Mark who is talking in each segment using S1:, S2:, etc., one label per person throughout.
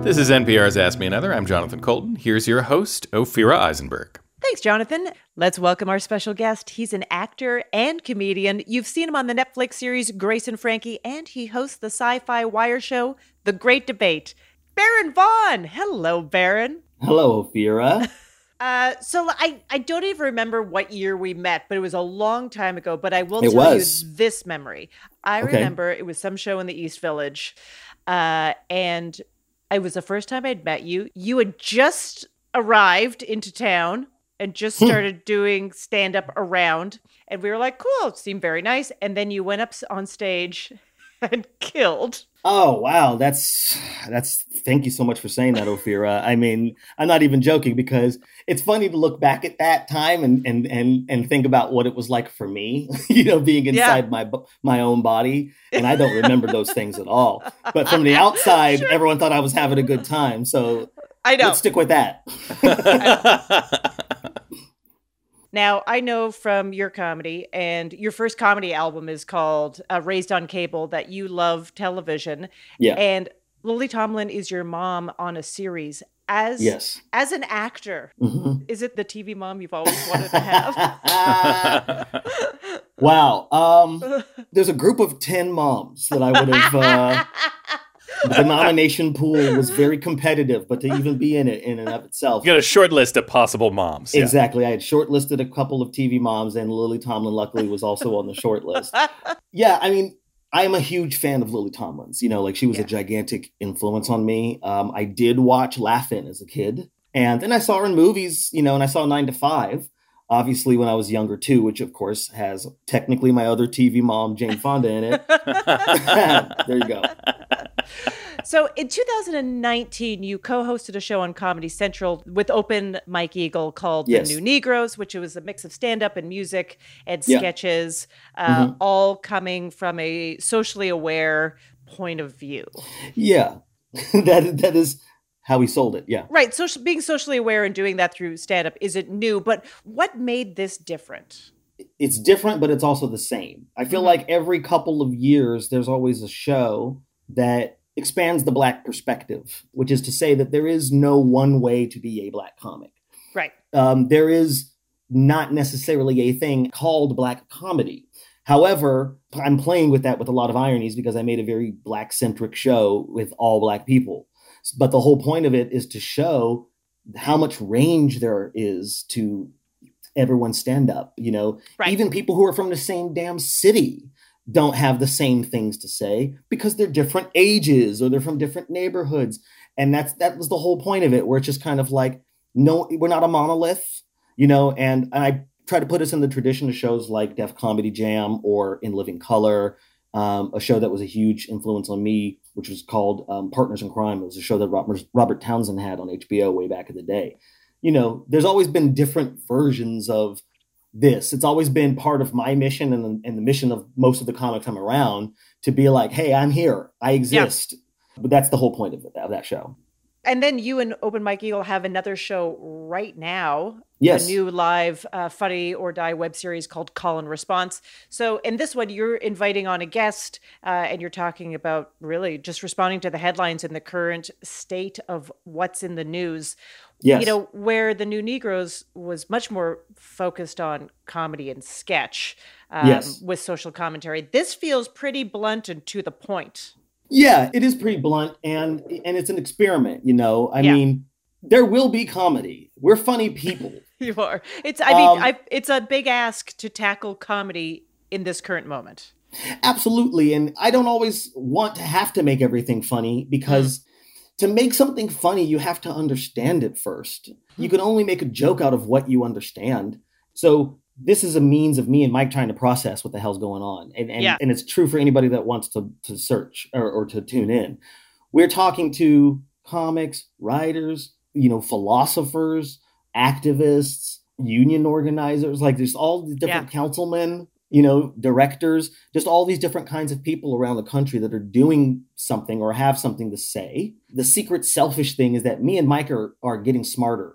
S1: This is NPR's Ask Me Another. I'm Jonathan Colton. Here's your host, Ophira Eisenberg.
S2: Thanks, Jonathan. Let's welcome our special guest. He's an actor and comedian. You've seen him on the Netflix series Grace and Frankie, and he hosts the Sci-Fi Wire show, The Great Debate. Baron Vaughn. Hello, Baron.
S3: Hello, Ophira.
S2: So I don't even remember what year we met, but it was a long time ago. But I will tell you this memory. I remember it was some show in the East Village, and it was the first time I'd met you. You had just arrived into town and just started doing stand-up around. And we were like, cool, it seemed very nice. And then you went up on stage and killed.
S3: Oh, wow. That's thank you so much for saying that, Ophira. I mean, I'm not even joking because it's funny to look back at that time and think about what it was like for me, being inside my own body. And I don't remember those things at all. But from the outside, everyone thought I was having a good time. So
S2: I know.
S3: Let's stick with that.
S2: Now, I know from your comedy, and your first comedy album is called Raised on Cable, that you love television.
S3: Yeah.
S2: And Lily Tomlin is your mom on a series. As an actor, is it the TV mom you've always wanted to have?
S3: Wow. There's a group of 10 moms that I would have... The nomination pool was very competitive, but to even be in it in and of itself.
S1: You got a short list of possible moms.
S3: Exactly. I had shortlisted a couple of TV moms, and Lily Tomlin, luckily, was also on the short list. Yeah, I mean, I'm a huge fan of Lily Tomlin's. She was a gigantic influence on me. I did watch Laugh-In as a kid, and then I saw her in movies, and I saw 9 to 5. Obviously, when I was younger, too, which, of course, has technically my other TV mom, Jane Fonda, in it. There you go.
S2: So in 2019, you co-hosted a show on Comedy Central with Open Mike Eagle called The New Negroes, which was a mix of stand-up and music and sketches, all coming from a socially aware point of view.
S3: Yeah, that is how we sold it. Yeah.
S2: Right. So being socially aware and doing that through stand-up isn't new, but what made this different?
S3: It's different, but it's also the same. I feel like every couple of years, there's always a show that expands the Black perspective, which is to say that there is no one way to be a Black comic.
S2: Right.
S3: There is not necessarily a thing called Black comedy. However, I'm playing with that with a lot of ironies because I made a very Black-centric show with all Black people. But the whole point of it is to show how much range there is to everyone's stand-up. Right. Even people who are from the same damn city don't have the same things to say because they're different ages or they're from different neighborhoods. And that was the whole point of it, where it's just kind of like, no, we're not a monolith, and I try to put us in the tradition of shows like Def Comedy Jam or In Living Color, a show that was a huge influence on me, which was called Partners in Crime. It was a show that Robert Townsend had on HBO way back in the day. There's always been different versions of this. It's always been part of my mission and the mission of most of the comics I'm around to be like, hey, I'm here. I exist. Yeah. But that's the whole point of that show.
S2: And then you and Open Mike Eagle have another show right now.
S3: Yes.
S2: A new live Funny or Die web series called Call and Response. So in this one, you're inviting on a guest and you're talking about really just responding to the headlines and the current state of what's in the news.
S3: Yes.
S2: Where The New Negroes was much more focused on comedy and sketch with social commentary. This feels pretty blunt and to the point.
S3: Yeah, it is pretty blunt, and it's an experiment, I mean, there will be comedy. We're funny people.
S2: You are. It's a big ask to tackle comedy in this current moment.
S3: Absolutely, and I don't always want to have to make everything funny because to make something funny, you have to understand it first. You can only make a joke out of what you understand. So this is a means of me and Mike trying to process what the hell's going on. And it's true for anybody that wants to search or to tune in. We're talking to comics, writers, philosophers, activists, union organizers, like there's all these different councilmen, directors, just all these different kinds of people around the country that are doing something or have something to say. The secret selfish thing is that me and Mike are getting smarter.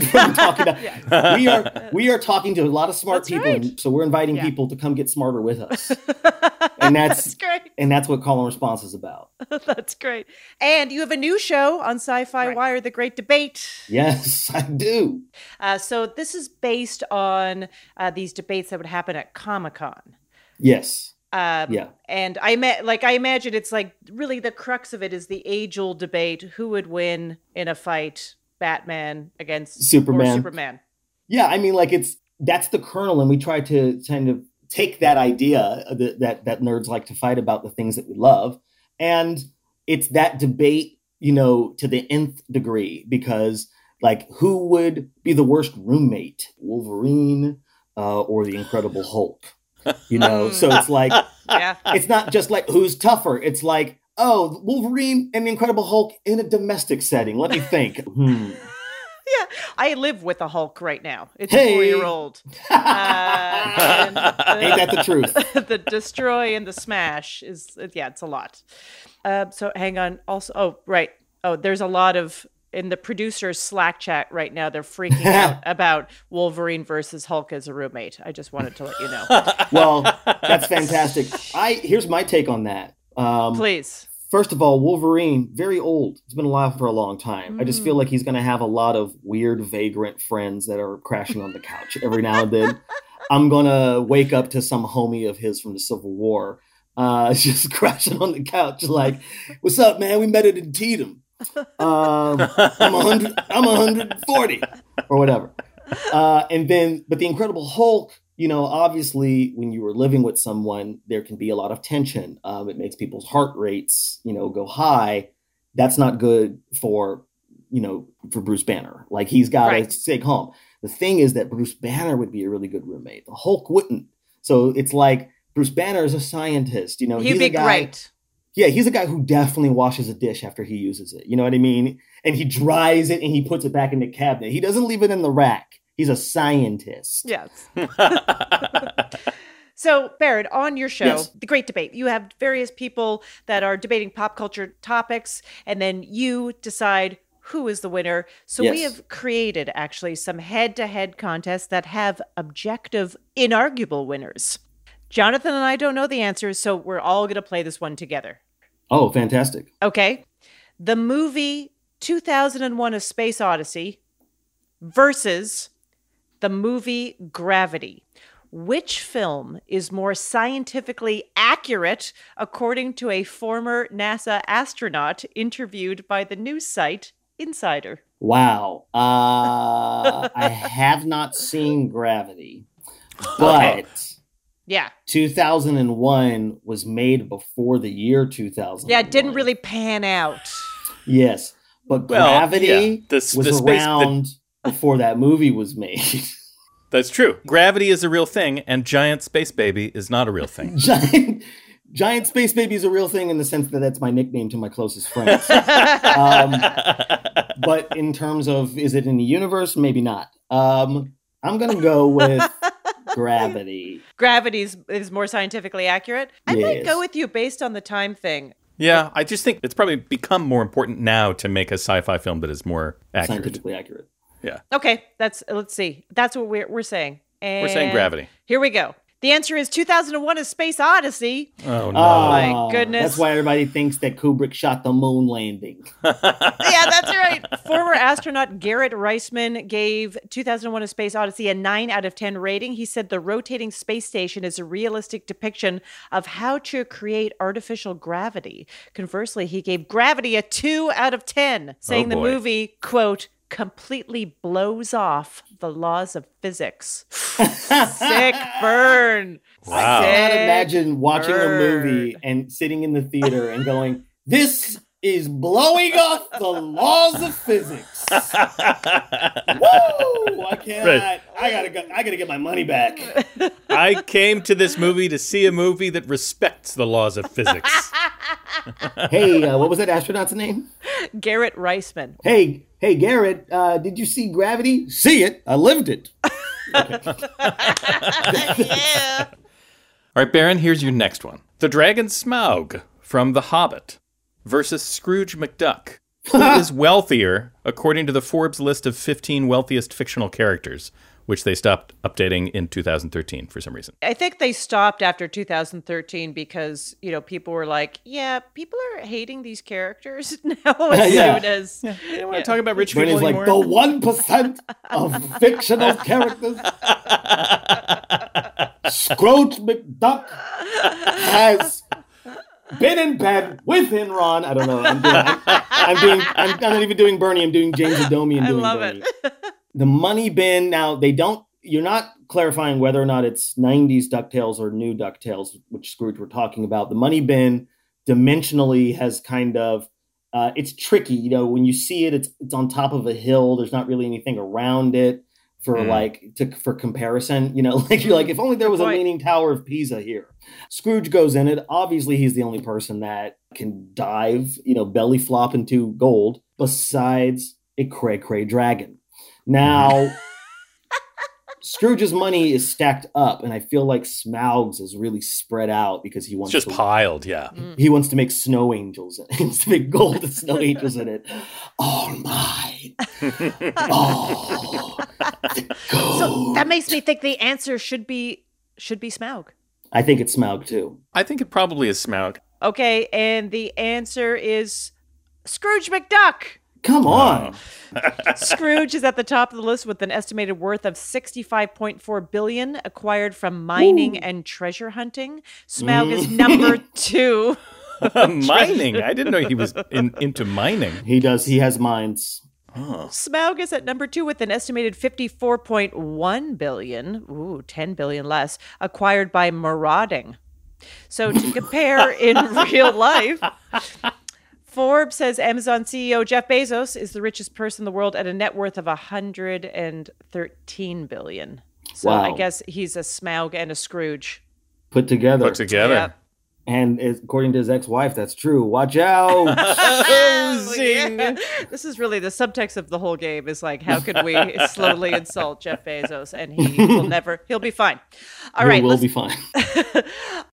S3: We are talking to a lot of smart people, right. And so we're inviting people to come get smarter with us, and that's great. And that's what Call and Response is about.
S2: That's great. And you have a new show on Sci-Fi Wire, The Great Debate.
S3: Yes, I do.
S2: So this is based on these debates that would happen at Comic-Con.
S3: Yes.
S2: And I imagine it's like really the crux of it is the age-old debate: who would win in a fight, Batman against Superman?
S3: Yeah, I mean, like that's the kernel, and we try to kind of take that idea that nerds like to fight about the things that we love, and it's that debate, to the nth degree, because like, who would be the worst roommate, Wolverine or the Incredible Hulk? So it's like, it's not just like who's tougher. It's like, oh, Wolverine and the Incredible Hulk in a domestic setting. Let me think.
S2: Yeah, I live with a Hulk right now. It's a 4-year-old.
S3: Ain't that the truth?
S2: The destroy and the smash it's a lot. So hang on. Also, there's a lot of, in the producers' Slack chat right now, they're freaking out about Wolverine versus Hulk as a roommate. I just wanted to let you know.
S3: Well, that's fantastic. Here's my take on that.
S2: Please.
S3: First of all, Wolverine, very old. He's been alive for a long time. I just feel like he's going to have a lot of weird, vagrant friends that are crashing on the couch every now and then. I'm going to wake up to some homie of his from the Civil War just crashing on the couch like, what's up, man? We met at Antietam. I'm 140 or whatever. But the Incredible Hulk, obviously when you were living with someone, there can be a lot of tension. It makes people's heart rates, go high. That's not good for Bruce Banner. Like, he's got to stay calm. The thing is that Bruce Banner would be a really good roommate. The Hulk wouldn't. So it's like, Bruce Banner is a scientist. He'd
S2: be great.
S3: Yeah, he's a guy who definitely washes a dish after he uses it. You know what I mean? And he dries it and he puts it back in the cabinet. He doesn't leave it in the rack. He's a scientist.
S2: Yes. So, Barrett, on your show, The Great Debate, you have various people that are debating pop culture topics, and then you decide who is the winner. So we have created, actually, some head-to-head contests that have objective, inarguable winners. Jonathan and I don't know the answers, so we're all going to play this one together.
S3: Oh, fantastic.
S2: Okay. The movie 2001: A Space Odyssey versus the movie Gravity. Which film is more scientifically accurate, according to a former NASA astronaut interviewed by the news site Insider?
S3: Wow. I have not seen Gravity, but...
S2: Yeah.
S3: 2001 was made before the year 2000.
S2: Yeah, it didn't really pan out.
S3: Yes, but Gravity was around before that movie was made.
S1: That's true. Gravity is a real thing, and Giant Space Baby is not a real thing.
S3: Giant Space Baby is a real thing in the sense that that's my nickname to my closest friends. But in terms of, is it in the universe? Maybe not. I'm going to go with... Gravity.
S2: Gravity is more scientifically accurate. I might go with you based on the time thing.
S1: Yeah, I just think it's probably become more important now to make a sci-fi film that is more accurate.
S3: Scientifically accurate.
S1: Yeah.
S2: Okay, let's see. That's what we're saying. And
S1: we're saying Gravity.
S2: Here we go. The answer is 2001: A Space Odyssey.
S1: Oh, no.
S2: Oh, my goodness.
S3: That's why everybody thinks that Kubrick shot the moon landing.
S2: Yeah, that's right. Former astronaut Garrett Reisman gave 2001: A Space Odyssey a 9 out of 10 rating. He said the rotating space station is a realistic depiction of how to create artificial gravity. Conversely, he gave Gravity a 2 out of 10, saying the movie, quote, completely blows off the laws of physics. Sick burn.
S1: Wow.
S3: I cannot imagine watching a movie and sitting in the theater and going, this is blowing off the laws of physics. Woo! I cannot. Right. I gotta get my money back.
S1: I came to this movie to see a movie that respects the laws of physics.
S3: Hey, what was that astronaut's name?
S2: Garrett Reisman.
S3: Hey, Garrett, did you see Gravity? See it. I lived it.
S2: Yeah.
S1: All right, Baron, here's your next one. The Dragon Smaug from The Hobbit versus Scrooge McDuck. Who is wealthier, according to the Forbes list of 15 wealthiest fictional characters? which they stopped updating in 2013 for some reason.
S2: I think they stopped after 2013 because, people were like, yeah, people are hating these characters now as soon as...
S1: Yeah. They don't want to talk about rich people
S3: Bernie's
S1: anymore.
S3: Like, the 1% of fictional characters. Scrooge McDuck has been in bed with Enron. I don't know. I'm not even doing Bernie. I'm doing James Adomian doing
S2: love
S3: Bernie.
S2: it.
S3: The money bin, now you're not clarifying whether or not it's 90s DuckTales or new DuckTales, which Scrooge we're talking about. The money bin dimensionally has kind of, it's tricky. When you see it, it's on top of a hill. There's not really anything around it for comparison. You're like, if only there was a leaning tower of Pisa here. Scrooge goes in it. Obviously, he's the only person that can dive, belly flop into gold besides a cray-cray dragon. Now, Scrooge's money is stacked up, and I feel like Smaug's is really spread out because he wants
S1: piled, yeah.
S3: He wants to make snow angels. He wants to make gold and snow angels in it. All mine. Oh, the gold.
S2: So that makes me think the answer should be Smaug.
S3: I think it's Smaug too.
S1: I think it probably is Smaug.
S2: Okay, and the answer is Scrooge McDuck.
S3: Come on.
S2: Scrooge is at the top of the list with an estimated worth of $65.4 billion acquired from mining and treasure hunting. Smaug is number 2.
S1: Mining? I didn't know he was into mining.
S3: He does. He has mines.
S1: Oh.
S2: Smaug is at number 2 with an estimated $54.1 billion. Ooh, $10 billion less. Acquired by marauding. So to compare in real life... Forbes says Amazon CEO Jeff Bezos is the richest person in the world at a net worth of $113 billion. So
S3: wow.
S2: I guess he's a Smaug and a Scrooge.
S3: Put together.
S2: Yep.
S3: And according to his ex-wife, that's true. Watch out.
S1: Zing.
S2: Yeah. This is really the subtext of the whole game is like, how could we slowly insult Jeff Bezos and he'll be fine. All right.
S3: We'll be fine.